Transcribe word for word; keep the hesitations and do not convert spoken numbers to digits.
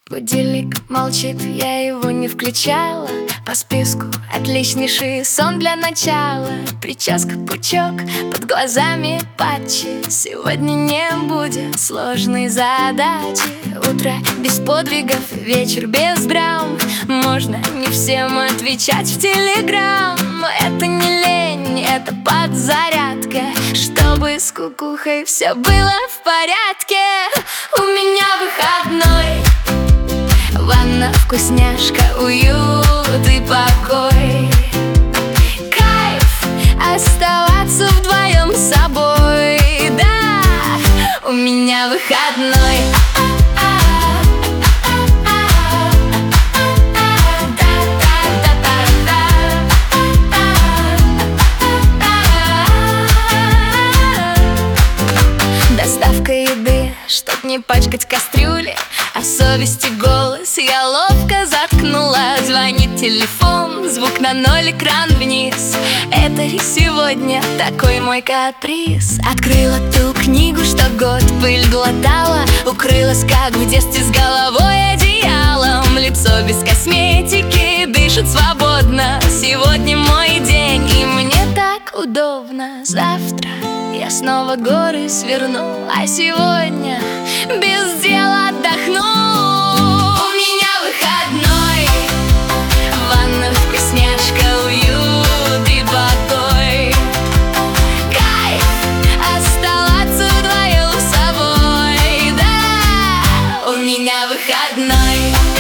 Будильник молчит, я его не включала. По списку отличнейший сон для начала. Прическа пучок, под глазами патчи. Сегодня не будет сложной задачи. Утро без подвигов, вечер без драм. Можно не всем отвечать в телеграм. Но это не лень, это подзарядка, чтобы с кукухой все было в порядке. У меня выходной, ванна, вкусняшка, уют и покой. Кайф оставаться вдвоем с собой. Да, у меня выходной. Доставка еды, чтоб не пачкать кастрюли. А совести голос я ловко заткнула. Звонит телефон, звук на ноль, экран вниз. Это и сегодня такой мой каприз. Открыла ту книгу, что год пыль глотала. Укрылась, как в детстве, с головой одеялом. Лицо без косметики, дышит свободно. Сегодня мой день, и мне так удобно. Завтра я снова горы сверну, а сегодня без дела отдохну. У меня выходной, ванна, вкусняшка, уют и покой. Кайф оставаться вдвоем с собой. Да, у меня выходной.